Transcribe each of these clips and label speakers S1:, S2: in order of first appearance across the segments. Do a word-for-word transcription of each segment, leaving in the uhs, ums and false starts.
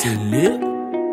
S1: Silly.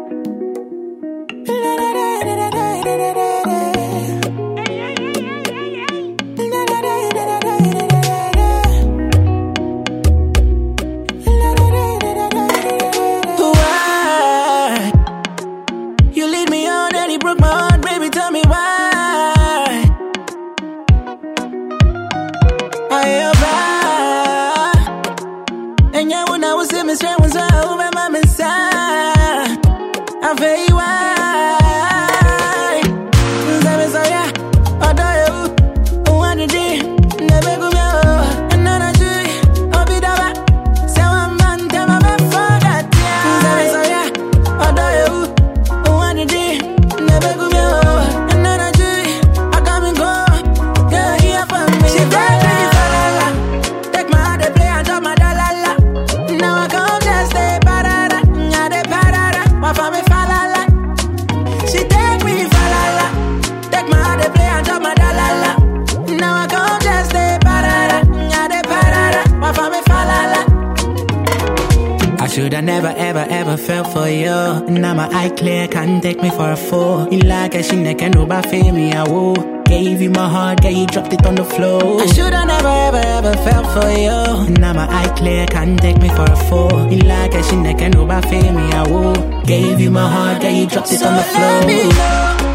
S2: I never ever ever fell for you. Now my eye clear, can't take me for a fool. You like a shit, can't nobody feel me, I will. Gave you my heart, girl, you dropped it on the floor. I shoulda never ever ever fell for you. Now my eye clear, can't take me for a fool. You like a shit, can't nobody feel me, I will. Gave you my heart, girl, you dropped it
S3: so
S2: on the floor.
S3: Let me know.